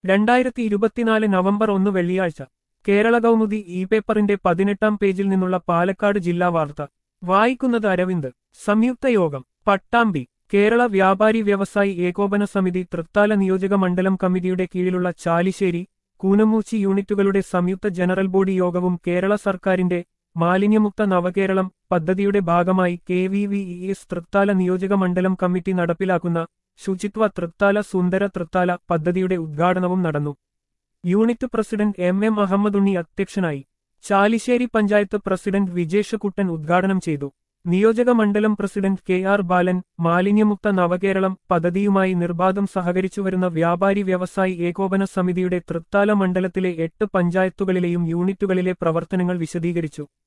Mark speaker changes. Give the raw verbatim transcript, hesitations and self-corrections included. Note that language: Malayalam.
Speaker 1: രണ്ടായിരത്തി ഇരുപത്തിനാല് നവംബർ ഒന്ന് വെള്ളിയാഴ്ച കേരള കൗമുദി ഇ പേപ്പറിന്റെ പതിനെട്ടാം പേജിൽ നിന്നുള്ള പാലക്കാട് ജില്ലാ വാർത്ത വായിക്കുന്നത് അരവിന്ദ്. സംയുക്ത യോഗം പട്ടാമ്പി. കേരള വ്യാപാരി വ്യവസായി ഏകോപന സമിതി തൃത്താല നിയോജക മണ്ഡലം കമ്മിറ്റിയുടെ കീഴിലുള്ള ചാലിശ്ശേരി, കൂനമൂച്ചി യൂണിറ്റുകളുടെ സംയുക്ത ജനറൽ ബോഡി യോഗവും കേരള സർക്കാരിന്റെ മാലിന്യമുക്ത നവകേരളം പദ്ധതിയുടെ ഭാഗമായി K V V E S Thrithala നിയോജക മണ്ഡലം കമ്മിറ്റി നടപ്പിലാക്കുന്ന ശുചിത്വ തൃത്താല സുന്ദര തൃത്താല പദ്ധതിയുടെ ഉദ്ഘാടനവും നടന്നു. Unit president M M Ahammedunni അധ്യക്ഷനായി. ചാലിശ്ശേരി പഞ്ചായത്ത് പ്രസിഡന്റ് വിജേഷ് കുട്ടൻ ഉദ്ഘാടനം ചെയ്തു. നിയോജക മണ്ഡലം പ്രസിഡന്റ് കെ ആർ ബാലൻ മാലിന്യമുക്ത നവകേരളം പദ്ധതിയുമായി നിർബാധം സഹകരിച്ചുവരുന്ന വ്യാപാരി വ്യവസായി ഏകോപന സമിതിയുടെ തൃത്താല മണ്ഡലത്തിലെ എട്ട് പഞ്ചായത്തുകളിലെയും യൂണിറ്റുകളിലെ പ്രവർത്തനങ്ങൾ വിശദീകരിച്ചു.